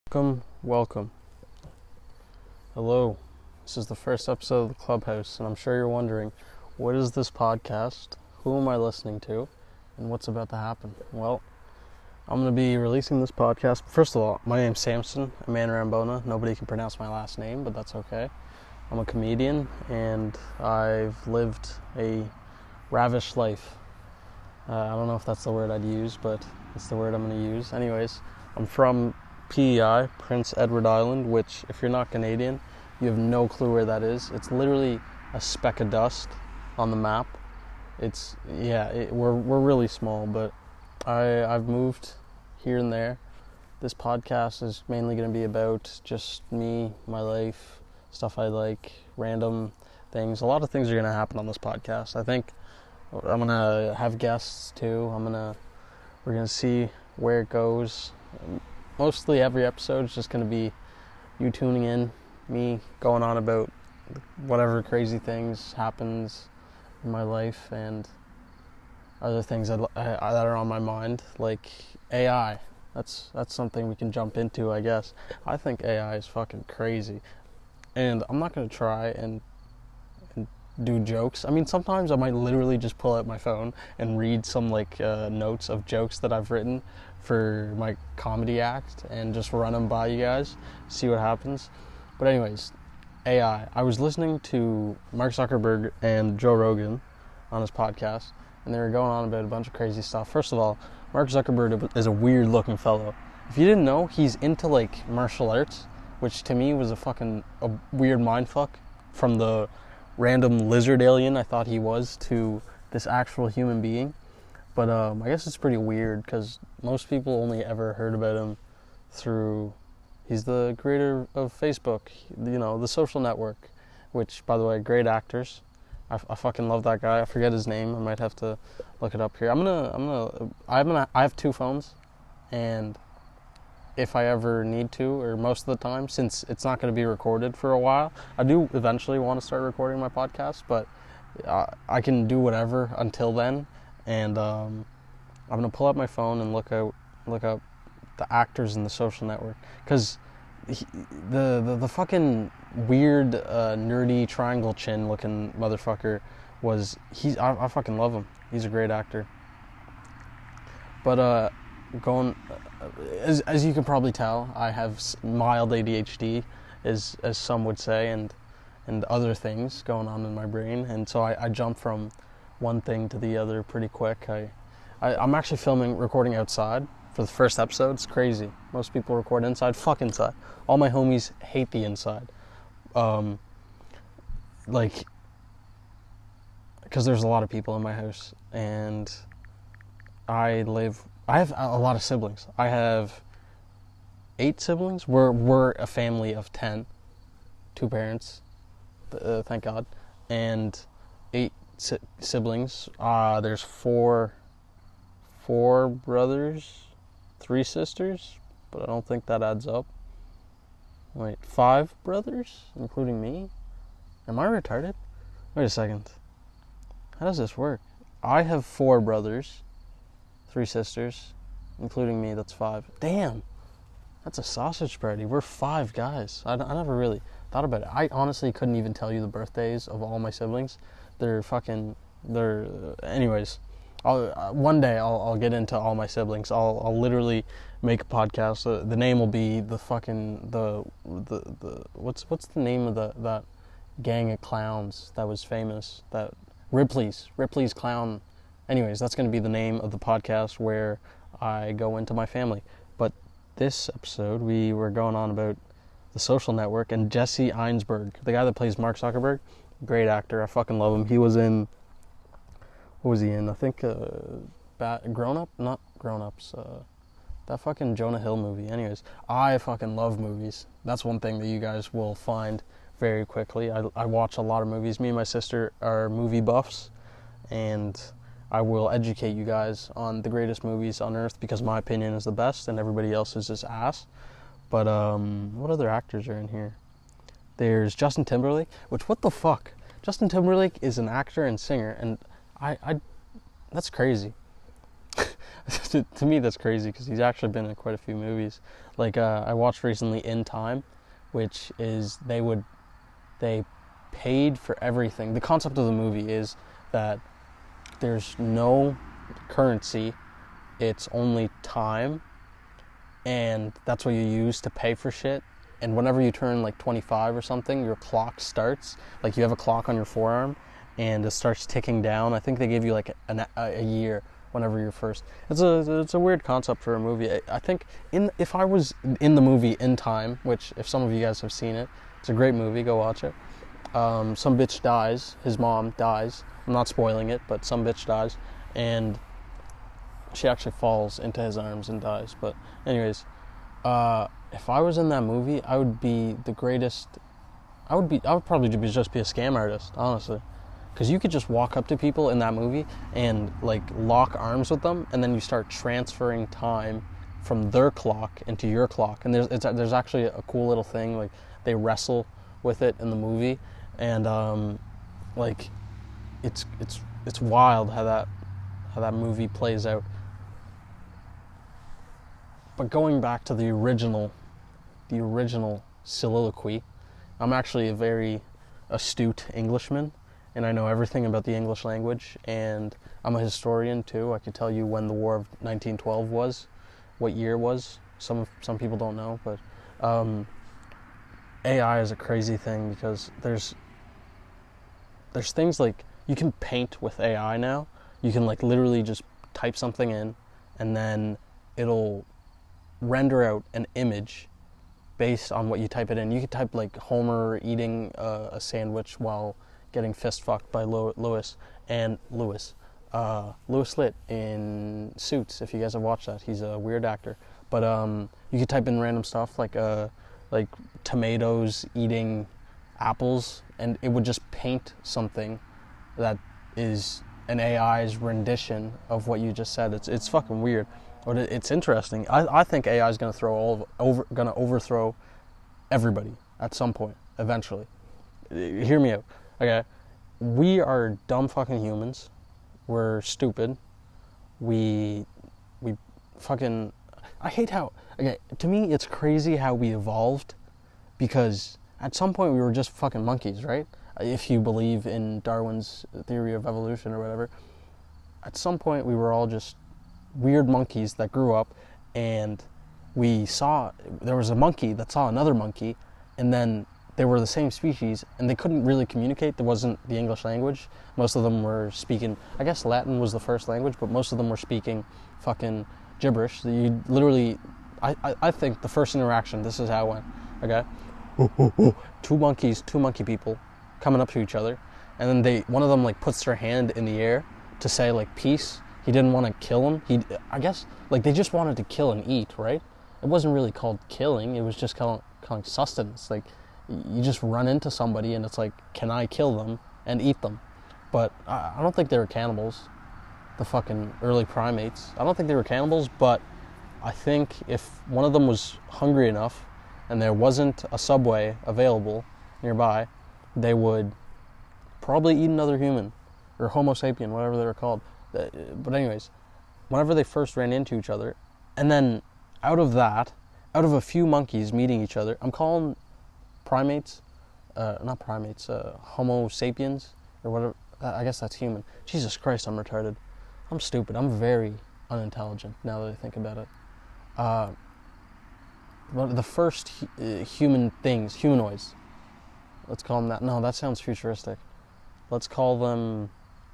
Welcome. Hello. This is the first episode of the Clubhouse, and I'm sure you're wondering, what is this podcast? Who am I listening to? And what's about to happen? Well, I'm going to be releasing this podcast. First of all, my name's Samson Amanarambona. Nobody can pronounce my last name, but that's okay. I'm a comedian, and I've lived a ravish life. I don't know if that's the word I'd use, but it's the word I'm going to use. Anyways, I'm from PEI, Prince Edward Island, which, if you're not Canadian, you have no clue where that is. It's literally a speck of dust on the map. We're really small, but I've moved here and there. This podcast is mainly going to be about just me, my life, stuff I like, random things. A lot of things are going to happen on this podcast. I think I'm going to have guests too. We're going to see where it goes. Mostly every episode is just going to be you tuning in, me going on about whatever crazy things happens in my life and other things that are on my mind, like AI. That's something we can jump into, I guess. I think AI is fucking crazy, and I'm not going to try and do jokes. I mean, sometimes I might literally just pull out my phone and read some notes of jokes that I've written for my comedy act and just run them by you guys, see what happens. But anyways, AI. I was listening to Mark Zuckerberg and Joe Rogan on his podcast, and they were going on about a bunch of crazy stuff. First of all, Mark Zuckerberg is a weird looking fellow. If you didn't know, he's into martial arts, which to me was a weird mindfuck from the random lizard alien I thought he was to this actual human being. But I guess it's pretty weird because most people only ever heard about him through, he's the creator of Facebook, the social network, which, by the way, great actors. I fucking love that guy. I forget his name. I might have to look it up here. I have two phones, and if I ever need to, or most of the time, since it's not going to be recorded for a while, I do eventually want to start recording my podcast, but I can do whatever until then. And I'm going to pull up my phone and look up the actors in the social network, because the fucking weird nerdy triangle chin looking motherfucker I fucking love him. He's a great actor. But as you can probably tell, I have mild ADHD, as some would say, and other things going on in my brain, and so I jump from one thing to the other pretty quick. I'm actually recording outside for the first episode. It's crazy. Most people record inside. Fuck inside. All my homies hate the inside. Because there's a lot of people in my house, and I have a lot of siblings. I have 8 siblings. We're a family of 10. 2 parents, thank God, and 8 siblings. There's 4 brothers, 3 sisters, but I don't think that adds up. Wait, 5 brothers, including me? Am I retarded? Wait a second. How does this work? I have 4 brothers, 3 sisters, including me. That's 5. Damn, that's a sausage party. We're 5 guys. I never really thought about it. I honestly couldn't even tell you the birthdays of all my siblings. Anyways, one day I'll get into all my siblings. I'll literally make a podcast. The name will be the what's the name of that gang of clowns that was famous? That Ripley's Clown. Anyways, that's going to be the name of the podcast where I go into my family. But this episode, we were going on about the social network and Jesse Einsberg, the guy that plays Mark Zuckerberg. Great actor. I fucking love him. He was in, what was he in? I think Grown Up? Not Grown Ups. That fucking Jonah Hill movie. Anyways, I fucking love movies. That's one thing that you guys will find very quickly. I watch a lot of movies. Me and my sister are movie buffs, and I will educate you guys on the greatest movies on earth because my opinion is the best and everybody else is just ass. But what other actors are in here? There's Justin Timberlake, which, what the fuck? Justin Timberlake is an actor and singer, and I that's crazy. To me, that's crazy because he's actually been in quite a few movies. Like, I watched recently In Time, which is they paid for everything. The concept of the movie is that there's no currency, it's only time, and that's what you use to pay for shit. And whenever you turn like 25 or something, your clock starts. Like, you have a clock on your forearm, and it starts ticking down. I think they give you like a year whenever you're first. It's a weird concept for a movie. I think if I was in the movie In Time, which if some of you guys have seen it, it's a great movie. Go watch it. Some bitch dies. His mom dies. I'm not spoiling it, but some bitch dies, and she actually falls into his arms and dies. But anyways, if I was in that movie, I would be the greatest. I would probably just be a scam artist, honestly. Because you could just walk up to people in that movie and like lock arms with them, and then you start transferring time from their clock into your clock. And there's actually a cool little thing, like they wrestle with it in the movie, and like it's wild how that movie plays out. But going back to the original soliloquy, I'm actually a very astute Englishman, and I know everything about the English language, and I'm a historian too. I could tell you when the War of 1912 was, what year it was. Some people don't know, but AI is a crazy thing because there's things like you can paint with AI now. You can like literally just type something in, and then it'll render out an image based on what you type it in. You could type like Homer eating a sandwich while getting fist fucked by Lewis Litt in Suits. If you guys have watched that, he's a weird actor. But you could type in random stuff like tomatoes eating apples, and it would just paint something that is an AI's rendition of what you just said. It's fucking weird, but it's interesting. I think AI is going to overthrow everybody at some point eventually. Hear me out. Okay, we are dumb fucking humans. We're stupid. We fucking. I hate how. Okay, to me, it's crazy how we evolved, because at some point we were just fucking monkeys, right? If you believe in Darwin's theory of evolution or whatever, at some point we were all just weird monkeys that grew up, and there was a monkey that saw another monkey, and then they were the same species, and they couldn't really communicate. There wasn't the English language. Most of them were speaking, I guess Latin was the first language, but most of them were speaking fucking gibberish. You literally, I think the first interaction, this is how it went, okay? Two monkey people coming up to each other, and then one of them like puts their hand in the air to say like peace. He didn't want to kill him. I guess like they just wanted to kill and eat, right? It wasn't really called killing. It was just called sustenance. Like, you just run into somebody and it's like, can I kill them and eat them? But I don't think they were cannibals, the fucking early primates. I don't think they were cannibals, but I think if one of them was hungry enough and there wasn't a Subway available nearby, they would probably eat another human, or Homo sapien, whatever they were called. But anyways, whenever they first ran into each other, and then out of a few monkeys meeting each other, I'm calling primates, not primates, Homo sapiens, or whatever, I guess that's human. Jesus Christ, I'm retarded. I'm stupid. I'm very unintelligent now that I think about it. One of the first humanoids, let's call them that. No, that sounds futuristic. Let's call them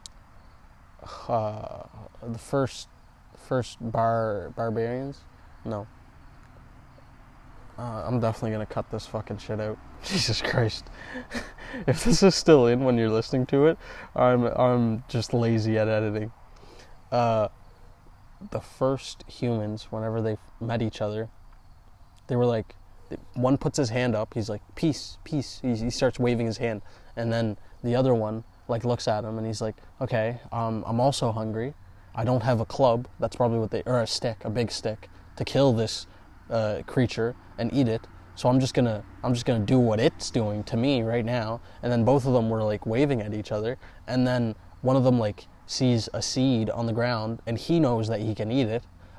the first barbarians. No. I'm definitely gonna cut this fucking shit out. Jesus Christ. If this is still in when you're listening to it, I'm just lazy at editing. The first humans, whenever they met each other, they were like, one puts his hand up, he's like, peace, peace. He starts waving his hand, and then the other one like looks at him and he's like, okay, I'm also hungry. I don't have a club. That's probably or a stick, a big stick, to kill this creature and eat it. So I'm just gonna do what it's doing to me right now. And then both of them were like waving at each other, and then one of them like sees a seed on the ground and he knows that he can eat it,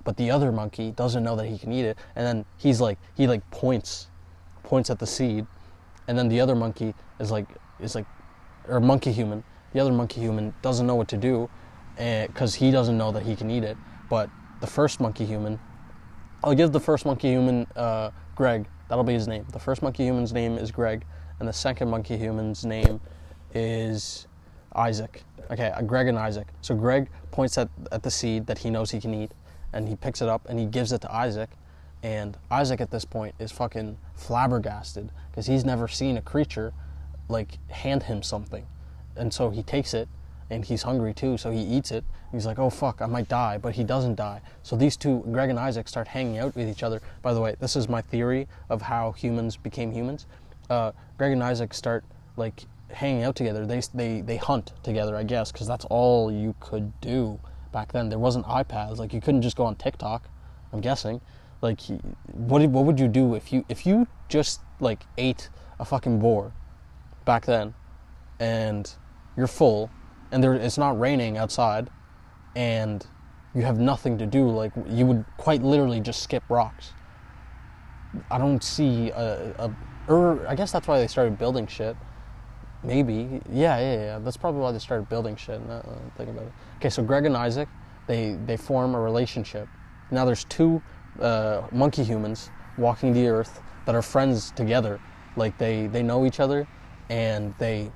but the other monkey doesn't know that he can eat it, and then he points at the seed, and then the other monkey is like, or monkey human, the other monkey human doesn't know what to do, because he doesn't know that he can eat it, but the first monkey human, I'll give the first monkey human, Greg, that'll be his name. The first monkey human's name is Greg, and the second monkey human's name is Isaac. Okay, Greg and Isaac. So Greg points at the seed that he knows he can eat, and he picks it up and he gives it to Isaac, and Isaac at this point is fucking flabbergasted, because he's never seen a creature, like, hand him something. And so he takes it, and he's hungry too, so he eats it. He's like, oh fuck, I might die, but he doesn't die. So these two, Greg and Isaac, start hanging out with each other. By the way, this is my theory of how humans became humans. Greg and Isaac start, like, hanging out together. They hunt together, I guess, because that's all you could do back then. There wasn't iPads. Like, you couldn't just go on TikTok, I'm guessing. Like, what would you do if you just, like, ate a fucking boar back then, and you're full, and it's not raining outside, and you have nothing to do? Like, you would quite literally just skip rocks. I don't see I guess that's why they started building shit. Maybe. Yeah. That's probably why they started building shit. Think about it. Okay, so Greg and Isaac, they form a relationship. Now there's two monkey humans walking the earth that are friends together. Like, they know each other, and they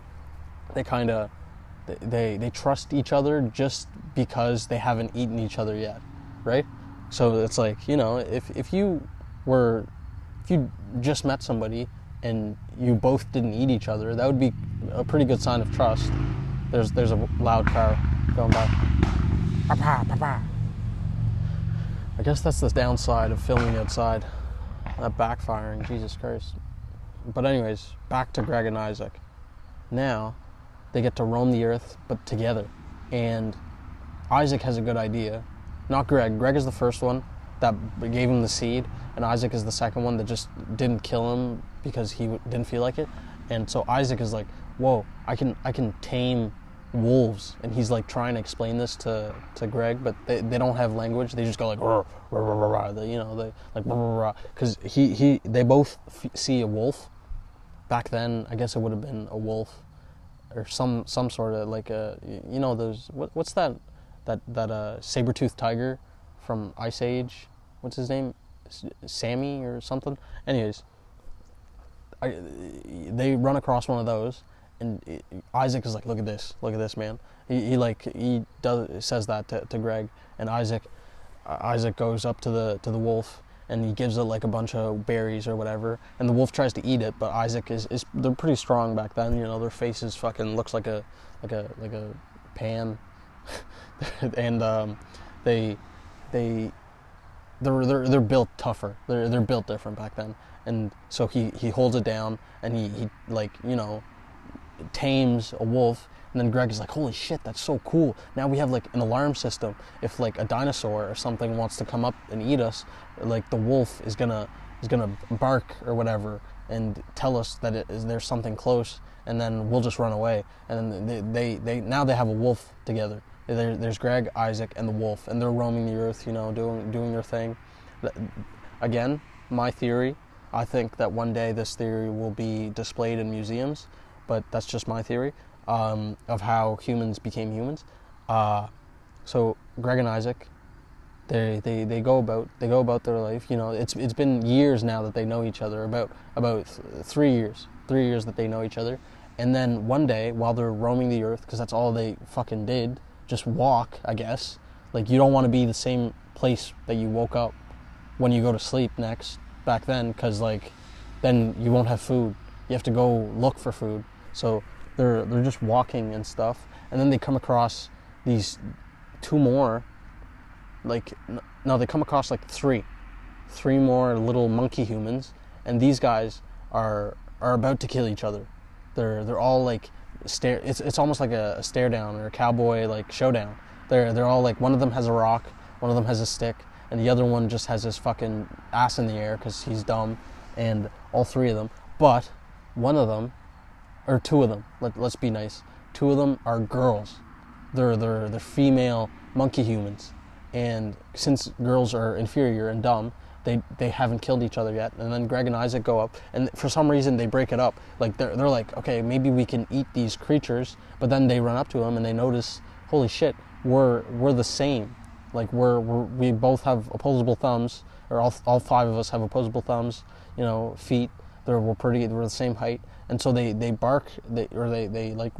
trust each other just because they haven't eaten each other yet, right? So it's like, you know, if you just met somebody and you both didn't eat each other, that would be a pretty good sign of trust. There's a loud car going by. Papa. I guess that's the downside of filming outside. That backfiring, Jesus Christ. But anyways, back to Greg and Isaac. Now, they get to roam the earth, but together. And Isaac has a good idea. Not Greg. Greg is the first one that gave him the seed, and Isaac is the second one that just didn't kill him because he didn't feel like it. And so Isaac is like, whoa, I can tame wolves. And he's like trying to explain this to Greg, but they don't have language. They just go like, rah, rah, rah, rah, rah. They like, rah, rah, rah, because they both see a wolf. Back then, I guess it would have been a wolf, or some sort of, like, those, what's that saber-toothed tiger from Ice Age? What's his name? Sammy or something? Anyways, they run across one of those, and Isaac is like, look at this, man. He says that to Greg, and Isaac goes up to the wolf, and he gives it like a bunch of berries or whatever, and the wolf tries to eat it, but Isaac is they're pretty strong back then, you know. Their faces fucking looks like a pan, and they're built tougher. They're built different back then, and so he holds it down, and he like, you know, tames a wolf. And then Greg is like, holy shit, that's so cool. Now we have like an alarm system. If like a dinosaur or something wants to come up and eat us, like the wolf is gonna bark or whatever and tell us that there's something close, and then we'll just run away. And then they now have a wolf together. There's Greg, Isaac, and the wolf, and they're roaming the earth, you know, doing their thing. Again, my theory, I think that one day this theory will be displayed in museums, but that's just my theory. Of how humans became humans. So Greg and Isaac, they go about their life. You know, it's been years now that they know each other. About 3 years that they know each other. And then one day, while they're roaming the earth, because that's all they fucking did, just walk, I guess. Like, you don't want to be the same place that you woke up when you go to sleep next back then, because like then you won't have food. You have to go look for food. So they're just walking and stuff, and then they come across these two more, like, no, they come across like three more little monkey humans, and these guys are about to kill each other. They're all like it's almost like a stare down or a cowboy like showdown. They're all like, one of them has a rock, one of them has a stick, and the other one just has his fucking ass in the air because he's dumb, and all three of them. But one of them, or two of them, let's be nice, two of them are girls. They're female monkey humans, and since girls are inferior and dumb, they haven't killed each other yet. And then Greg and Isaac go up, and for some reason they break it up. Like they're like, okay, maybe we can eat these creatures. But then they run up to them and they notice, holy shit, we're the same. Like we both have opposable thumbs, or all five of us have opposable thumbs. You know, feet. We're the same height. And so they bark, they like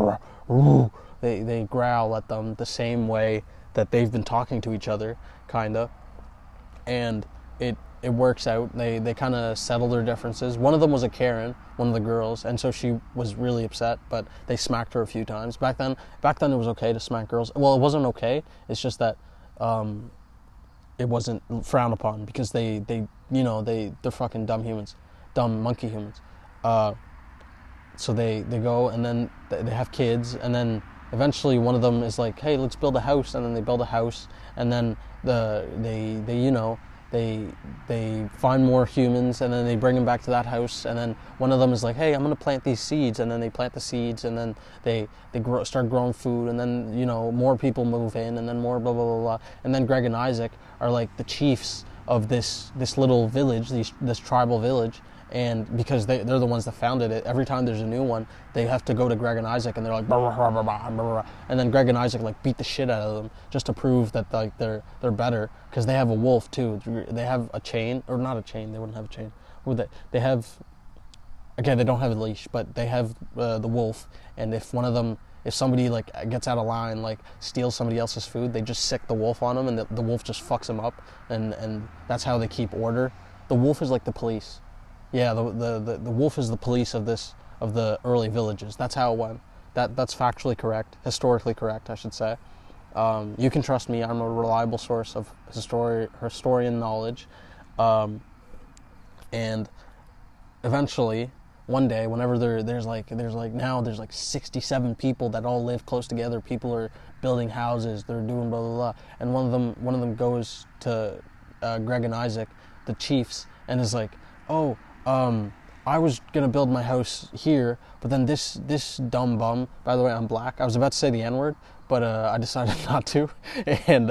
they growl at them the same way that they've been talking to each other, kinda. And it works out. They kind of settle their differences. One of them was a Karen, one of the girls, and so she was really upset, but they smacked her a few times. Back then it was okay to smack girls. Well, it wasn't okay. It's just that it wasn't frowned upon because they're fucking dumb monkey humans. So they go, and then they have kids, and then eventually one of them is like, hey, let's build a house. And then they build a house, and then they find more humans, and then they bring them back to that house. And then one of them is like, hey, I'm gonna plant these seeds. And then they plant the seeds, and then they start growing food, and then more people move in, and then more blah blah blah blah. And then Greg and Isaac are like the chiefs of this little village, this tribal village. And because they're the ones that founded it, every time there's a new one, they have to go to Greg and Isaac, and they're like, blah, blah, blah, blah, blah, blah. And then Greg and Isaac like beat the shit out of them just to prove that like they're better, because they have a wolf too. They have a chain, or not a chain. They wouldn't have a chain. They have, again, they don't have a leash, but they have the wolf. And if somebody like gets out of line, like steals somebody else's food, they just sick the wolf on them, and the wolf just fucks them up, and that's how they keep order. The wolf is like the police. Yeah, the wolf is the police of the early villages. That's how it went. That's factually correct, historically correct, I should say. You can trust me. I'm a reliable source of historian knowledge. And eventually, one day, whenever there's like 67 people that all live close together. People are building houses. They're doing blah blah blah. And one of them goes to Greg and Isaac, the chiefs, and is like, oh. I was gonna build my house here, but then this dumb bum. By the way, I'm black. I was about to say the N-word, but I decided not to. And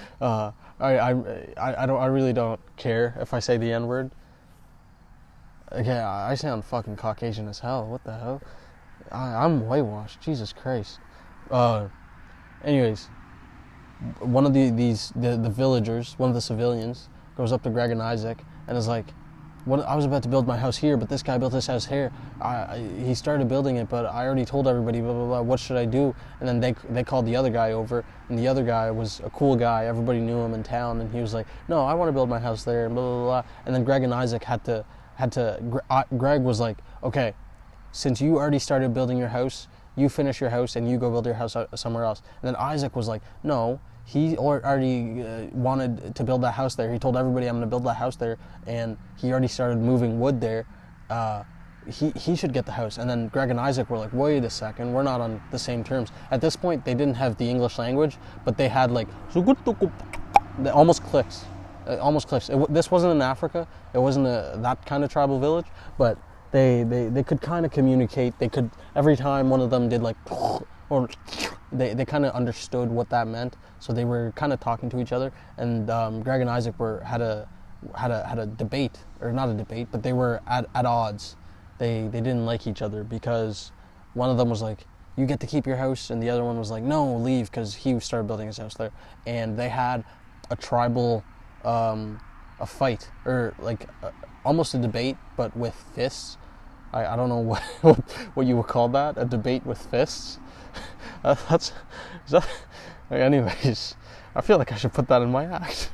I really don't care if I say the N-word. Okay, I sound fucking Caucasian as hell. What the hell? I'm whitewashed. Jesus Christ. Anyways, one of the villagers, one of the civilians, goes up to Greg and Isaac and is like, I was about to build my house here, but this guy built this house here. He started building it, but I already told everybody, blah, blah, blah, what should I do? And then they called the other guy over, and the other guy was a cool guy. Everybody knew him in town, and he was like, no, I want to build my house there, and blah, blah, blah. And then Greg and Isaac Greg was like, okay, since you already started building your house, you finish your house, and you go build your house somewhere else. And then Isaac was like, no, he already wanted to build that house there. He told everybody, I'm going to build that house there, and he already started moving wood there. He should get the house. And then Greg and Isaac were like, wait a second, we're not on the same terms. At this point, they didn't have the English language, but they had like, it almost clicks. This wasn't in Africa. It wasn't that kind of tribal village, but they could kind of communicate. They could, every time one of them did like, or they kind of understood what that meant, so they were kind of talking to each other. And Greg and Isaac had a debate, or not a debate, but they were at odds. They didn't like each other because one of them was like, you get to keep your house, and the other one was like, no, leave, because he started building his house there. And they had a tribal a fight, or like almost a debate, but with fists. I don't know what you would call that, a debate with fists. Anyways, I feel like I should put that in my act.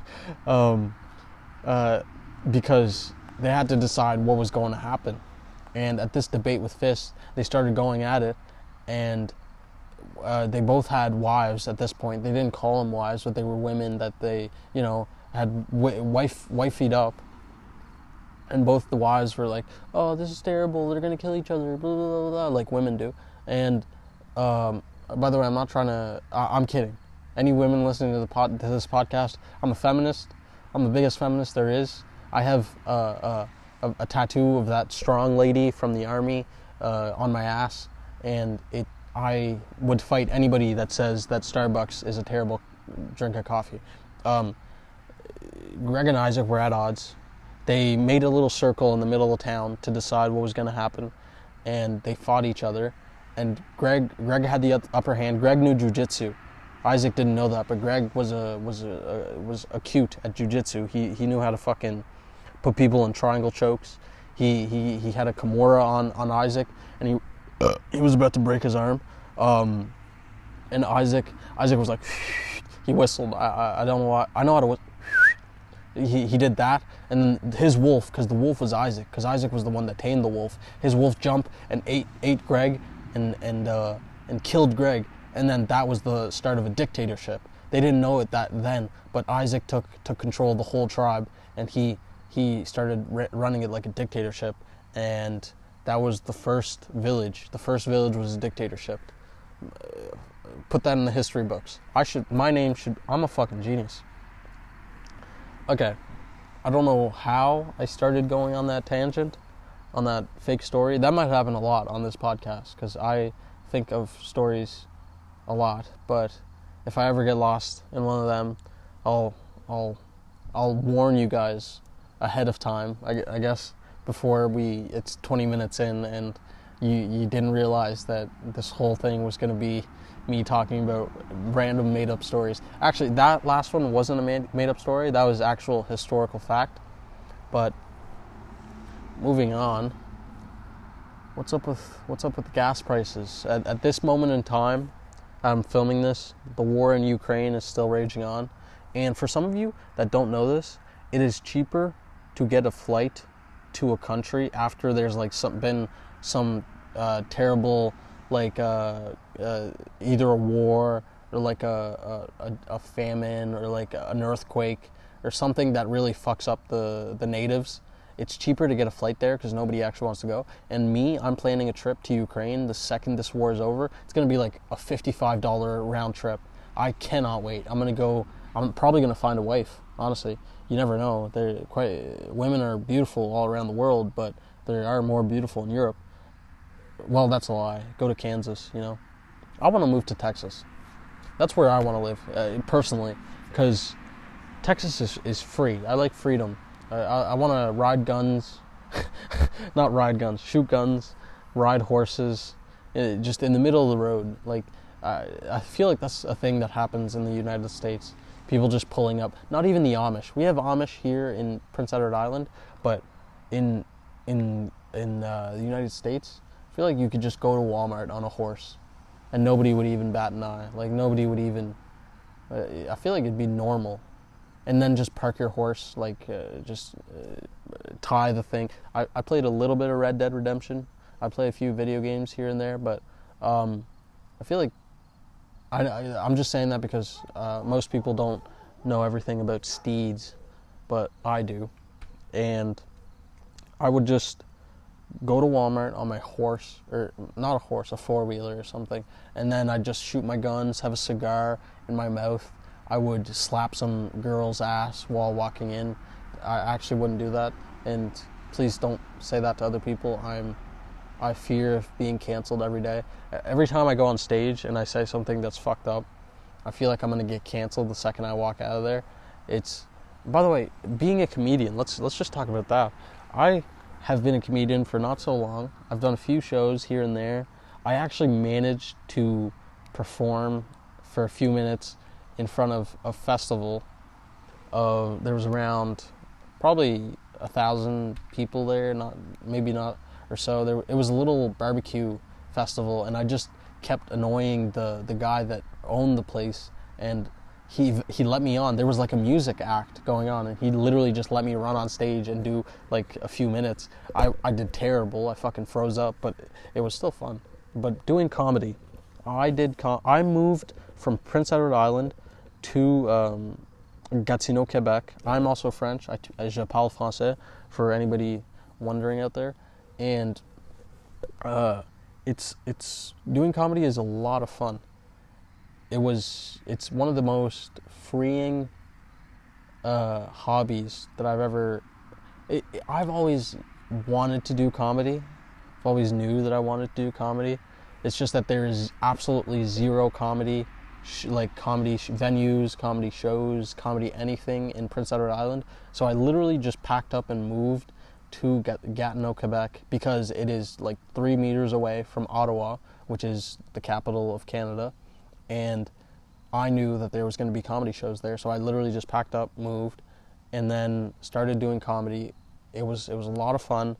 Because they had to decide what was going to happen. And at this debate with fists, they started going at it, and they both had wives at this point. They didn't call them wives, but they were women that they, had wifeyed up. And both the wives were like, oh, this is terrible, they're going to kill each other, blah, blah, blah, blah, like women do. And by the way, I'm not trying to, I'm kidding. Any women listening to this podcast, I'm a feminist. I'm the biggest feminist there is. I have a tattoo of that strong lady from the army on my ass, and I would fight anybody that says that Starbucks is a terrible drink of coffee. Greg and Isaac were at odds. They made a little circle in the middle of town to decide what was going to happen, and they fought each other. And Greg had the upper hand. Greg knew jiu-jitsu. Isaac didn't know that, but Greg was acute at jiu-jitsu. He knew how to fucking put people in triangle chokes. He had a Kimura on Isaac, and he was about to break his arm. And Isaac was like, he whistled. I don't know why. I know how to whistle. He did that, and then his wolf, because the wolf was Isaac, because Isaac was the one that tamed the wolf. His wolf jumped and ate Greg and killed Greg, and then that was the start of a dictatorship. They didn't know it then, but Isaac took control of the whole tribe, and he started running it like a dictatorship, and that was the first village. The first village was a dictatorship. Put that in the history books. I'm a fucking genius. Okay, I don't know how I started going on that tangent, on that fake story. That might happen a lot on this podcast, because I think of stories a lot. But if I ever get lost in one of them, I'll warn you guys ahead of time. I guess before it's 20 minutes in and you didn't realize that this whole thing was going to be me talking about random made-up stories. Actually, that last one wasn't a made-up story. That was actual historical fact. But moving on, what's up with gas prices? At this moment in time, I'm filming this, the war in Ukraine is still raging on. And for some of you that don't know this, it is cheaper to get a flight to a country after there's been some terrible, either a war or a famine or an earthquake or something that really fucks up the natives. It's cheaper to get a flight there because nobody actually wants to go. And I'm planning a trip to Ukraine the second this war is over. It's going to be like a $55 round trip. I cannot wait. I'm probably going to find a wife, honestly. You never know. Women are beautiful all around the world, but they are more beautiful in Europe. Well, that's a lie. Go to Kansas, I want to move to Texas. That's where I want to live, personally, because Texas is free. I like freedom. I want to ride guns, not ride guns, shoot guns, ride horses, just in the middle of the road. I feel like that's a thing that happens in the United States. People just pulling up. Not even the Amish. We have Amish here in Prince Edward Island, but in the United States, I feel like you could just go to Walmart on a horse, and nobody would even bat an eye. Nobody would even. I feel like it'd be normal. And then just park your horse, tie the thing. I played a little bit of Red Dead Redemption. I play a few video games here and there, but I feel like I'm just saying that because most people don't know everything about steeds, but I do. And I would just go to Walmart on my horse, or not a horse, a four-wheeler or something, and then I'd just shoot my guns, have a cigar in my mouth. I would slap some girl's ass while walking in. I actually wouldn't do that, and please don't say that to other people. I fear of being canceled every day. Every time I go on stage and I say something that's fucked up, I feel like I'm gonna get canceled the second I walk out of there. By the way, being a comedian, let's just talk about that. I have been a comedian for not so long. I've done a few shows here and there. I actually managed to perform for a few minutes in front of a festival. There was around probably 1,000 people there, maybe not or so. It was a little barbecue festival, and I just kept annoying the guy that owned the place, and he let me on. There was a music act going on, and he literally just let me run on stage and do a few minutes. I did terrible. I fucking froze up, but it was still fun. But doing comedy, I moved from Prince Edward Island to Gatineau, Quebec. I'm also French. Je parle français, for anybody wondering out there. And it's doing comedy is a lot of fun. It's one of the most freeing hobbies that I've ever. I've always wanted to do comedy. I've always knew that I wanted to do comedy. It's just that there is absolutely zero comedy comedy venues, comedy shows, comedy anything in Prince Edward Island. So I literally just packed up and moved to Gatineau, Quebec, because it is like 3 meters away from Ottawa, which is the capital of Canada, and I knew that there was going to be comedy shows there, so I literally just packed up, moved, and then started doing comedy. It was a lot of fun.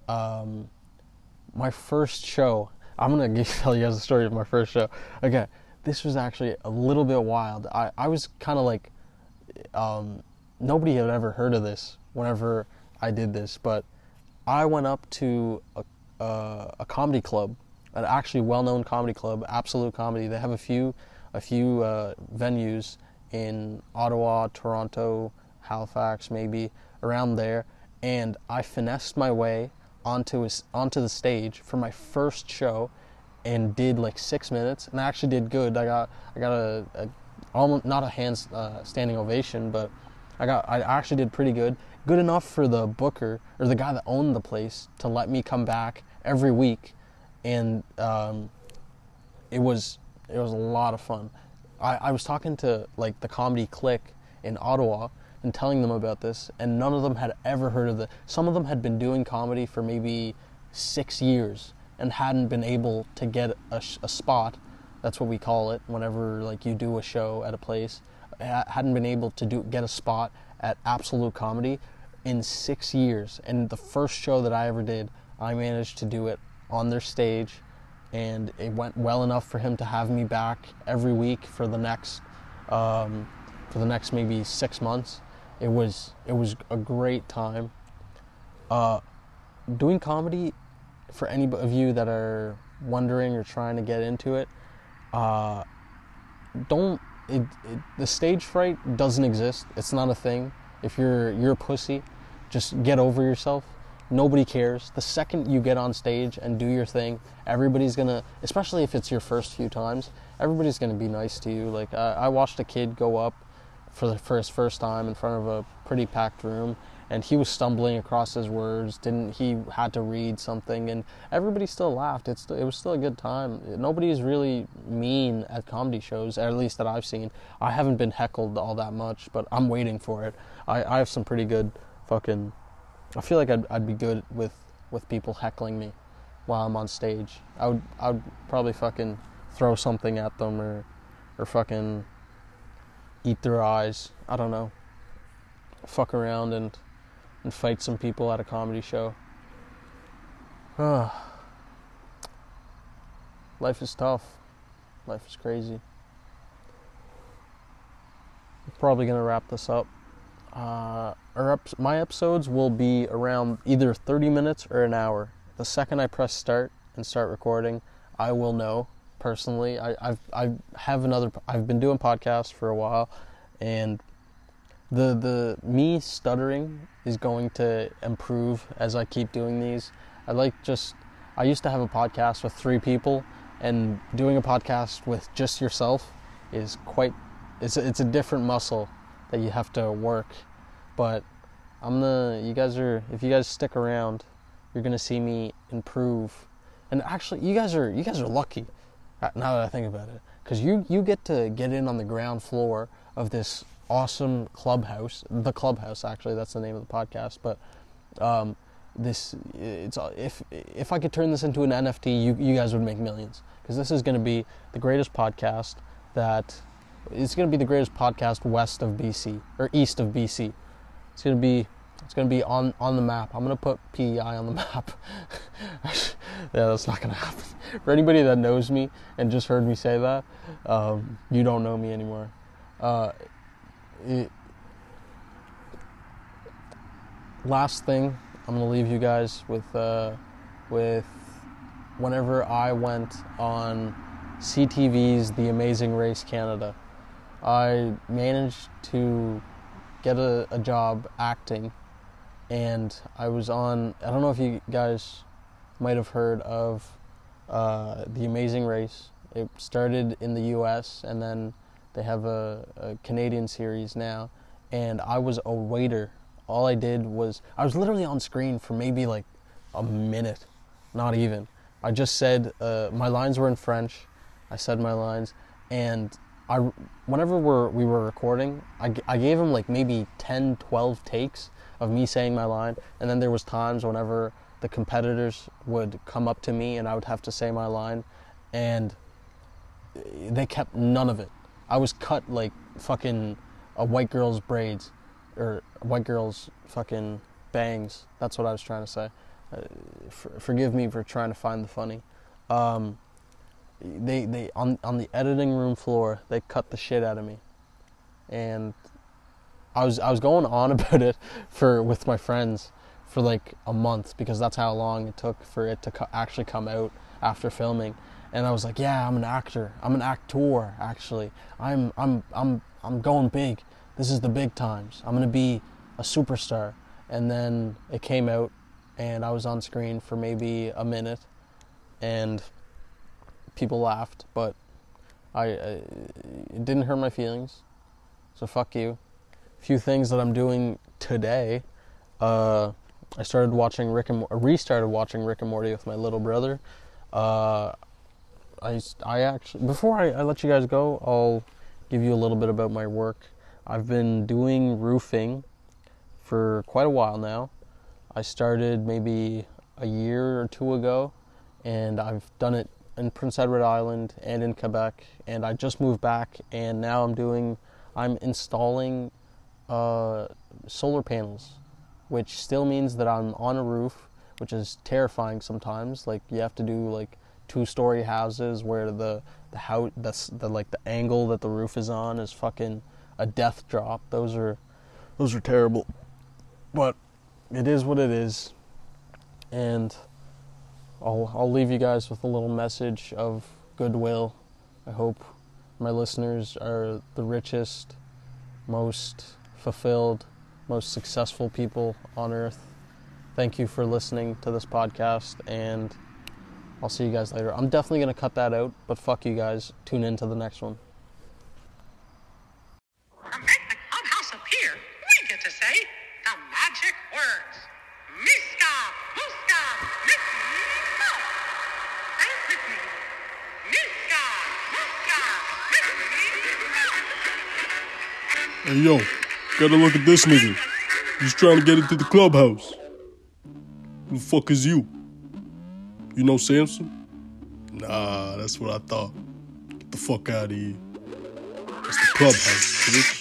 My first show, I'm going to tell you guys the story of my first show. Okay, this was actually a little bit wild. I was kind of like, nobody had ever heard of this whenever I did this, but I went up to a comedy club, an actually well-known comedy club, Absolute Comedy. They have a few venues in Ottawa, Toronto, Halifax, maybe around there, and I finessed my way onto the stage for my first show, and did like 6 minutes, and I actually did good. I got a almost not a standing ovation, but I actually did pretty good enough for the booker or the guy that owned the place to let me come back every week, and it was a lot of fun. I was talking to like the comedy clique in Ottawa and telling them about this, and none of them had ever heard of it. Some of them had been doing comedy for maybe 6 years and hadn't been able to get a spot. That's what we call it whenever like you do a show at a place. Hadn't been able to get a spot at Absolute Comedy in 6 years, and the first show that I ever did, I managed to do it on their stage, and it went well enough for him to have me back every week for the next maybe 6 months. It was a great time. Doing comedy, for any of you that are wondering or trying to get into it, the stage fright doesn't exist. It's not a thing. If you're a pussy, just get over yourself. Nobody cares. The second you get on stage and do your thing, everybody's gonna, especially if it's your first few times, everybody's gonna be nice to you. Like I watched a kid go up for his first time in front of a pretty packed room, and he was stumbling across his words. He had to read something, and everybody still laughed. It was still a good time. Nobody's really mean at comedy shows, at least that I've seen. I haven't been heckled all that much, but I'm waiting for it. I have some pretty good fucking... I feel like I'd be good with people heckling me while I'm on stage. I would probably fucking throw something at them or fucking eat their eyes. I don't know. Fuck around and fight some people at a comedy show. Life is tough. Life is crazy. I'm probably gonna wrap this up. My episodes will be around either 30 minutes or an hour. The second I press start and start recording, I will know personally. I've been doing podcasts for a while, and the me stuttering is going to improve as I keep doing these. I used to have a podcast with 3 people, and doing a podcast with just yourself is it's a different muscle that you have to work. But if you guys stick around, you're gonna see me improve. And actually, you guys are lucky, now that I think about it, because you get to get in on the ground floor of this awesome clubhouse. The Clubhouse, actually, that's the name of the podcast. But if I could turn this into an NFT, you guys would make millions, because this is going to be the greatest podcast it's going to be the greatest podcast west of BC or east of BC. It's going to be on the map. I'm going to put PEI on the map. Yeah, that's not going to happen. For anybody that knows me and just heard me say that, you don't know me anymore. Last thing, I'm going to leave you guys with whenever I went on CTV's The Amazing Race Canada. I managed to get a job acting, and I was on, I don't know if you guys might have heard of The Amazing Race. It started in the US, and then they have a Canadian series now, and I was a waiter. All I did was, I was literally on screen for maybe like a minute, not even. I just said, my lines were in French. I said my lines, and whenever we were recording, I gave him like maybe 10, 12 takes of me saying my line, and then there was times whenever the competitors would come up to me and I would have to say my line, and they kept none of it. I was cut like fucking a white girl's braids, or a white girl's fucking bangs. That's what I was trying to say. Forgive me for trying to find the funny. They on the editing room floor, they cut the shit out of me, and I was going on about it with my friends for like a month, because that's how long it took for it to actually come out after filming. And I was like, yeah, I'm an actor. I'm an actor, actually. I'm going big. This is the big times. I'm gonna be a superstar. And then it came out, and I was on screen for maybe a minute, and people laughed, but it didn't hurt my feelings. So fuck you. A few things that I'm doing today. I restarted watching Rick and Morty with my little brother. I actually, before I let you guys go, I'll give you a little bit about my work. I've been doing roofing for quite a while now. I started maybe a year or two ago, and I've done it in Prince Edward Island and in Quebec, and I just moved back, and now I'm installing solar panels, which still means that I'm on a roof, which is terrifying sometimes. Like, you have to do like 2-story houses where the angle that the roof is on is fucking a death drop. Those are terrible, but it is what it is. And I'll leave you guys with a little message of goodwill. I hope my listeners are the richest, most fulfilled, most successful people on earth. Thank you for listening to this podcast, and I'll see you guys later. I'm definitely going to cut that out, but fuck you guys. Tune in to the next one. To make the clubhouse appear, we get to say the magic words. Miska, Muska, Mika. Say it with me. Miska, Muska, Mika. Hey yo, gotta look at this nigga. He's trying to get into the clubhouse. Who the fuck is you? You know Samson? Nah, that's what I thought. Get the fuck out of here. It's the clubhouse, bitch.